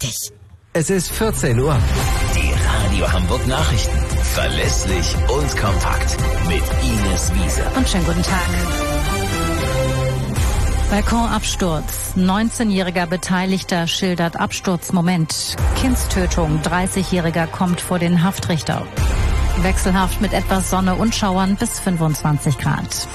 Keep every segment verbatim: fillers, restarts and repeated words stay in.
richtig. Es ist vierzehn Uhr. Die Radio Hamburg Nachrichten. Verlässlich und kompakt. Mit Ines Wiese. Und schönen guten Tag. Balkonabsturz. neunzehnjähriger Beteiligter schildert Absturzmoment. Kindstötung. dreißigjähriger kommt vor den Haftrichter. Wechselhaft mit etwas Sonne und Schauern bis fünfundzwanzig Grad.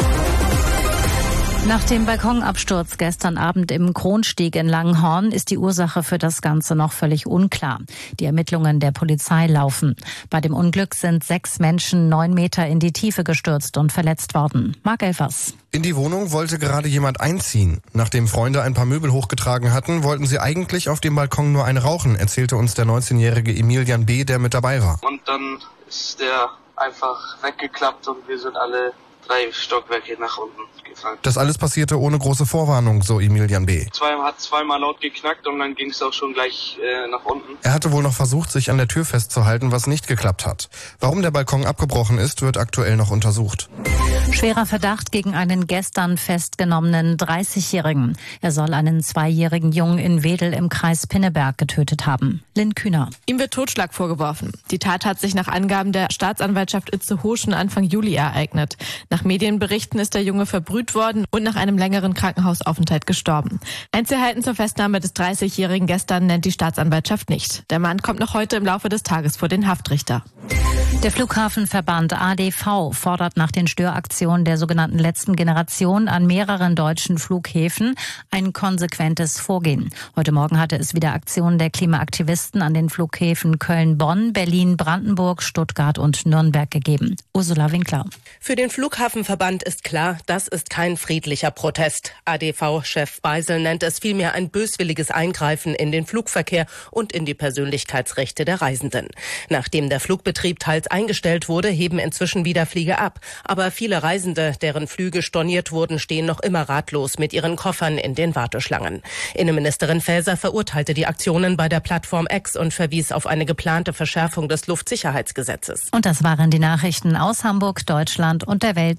Nach dem Balkonabsturz gestern Abend im Kronstieg in Langenhorn ist die Ursache für das Ganze noch völlig unklar. Die Ermittlungen der Polizei laufen. Bei dem Unglück sind sechs Menschen neun Meter in die Tiefe gestürzt und verletzt worden. Marc Elfers. In die Wohnung wollte gerade jemand einziehen. Nachdem Freunde ein paar Möbel hochgetragen hatten, wollten sie eigentlich auf dem Balkon nur eine rauchen, erzählte uns der neunzehnjährige Emilian B., der mit dabei war. Und dann ist der einfach weggeklappt und wir sind alle drei Stockwerke nach unten gefallen. Das alles passierte ohne große Vorwarnung, so Emilian B. Zwei, hat zweimal laut geknackt und dann ging es auch schon gleich äh, nach unten. Er hatte wohl noch versucht, sich an der Tür festzuhalten, was nicht geklappt hat. Warum der Balkon abgebrochen ist, wird aktuell noch untersucht. Schwerer Verdacht gegen einen gestern festgenommenen dreißigjährigen. Er soll einen zweijährigen Jungen in Wedel im Kreis Pinneberg getötet haben. Lynn Kühner. Ihm wird Totschlag vorgeworfen. Die Tat hat sich nach Angaben der Staatsanwaltschaft Itzehoe Anfang Juli ereignet. Nach Medienberichten ist der Junge verbrüht worden und nach einem längeren Krankenhausaufenthalt gestorben. Einzelheiten zur Festnahme des dreißigjährigen gestern nennt die Staatsanwaltschaft nicht. Der Mann kommt noch heute im Laufe des Tages vor den Haftrichter. Der Flughafenverband A D V fordert nach den Störaktionen der sogenannten letzten Generation an mehreren deutschen Flughäfen ein konsequentes Vorgehen. Heute Morgen hatte es wieder Aktionen der Klimaaktivisten an den Flughäfen Köln-Bonn, Berlin-Brandenburg, Stuttgart und Nürnberg gegeben. Ursula Winkler. Für den Flughafenverband ist klar, das ist kein friedlicher Protest. A D V-Chef Beisel nennt es vielmehr ein böswilliges Eingreifen in den Flugverkehr und in die Persönlichkeitsrechte der Reisenden. Nachdem der Flugbetrieb teils eingestellt wurde, heben inzwischen wieder Flieger ab. Aber viele Reisende, deren Flüge storniert wurden, stehen noch immer ratlos mit ihren Koffern in den Warteschlangen. Innenministerin Faeser verurteilte die Aktionen bei der Plattform X und verwies auf eine geplante Verschärfung des Luftsicherheitsgesetzes. Und das waren die Nachrichten aus Hamburg, Deutschland und der Welt.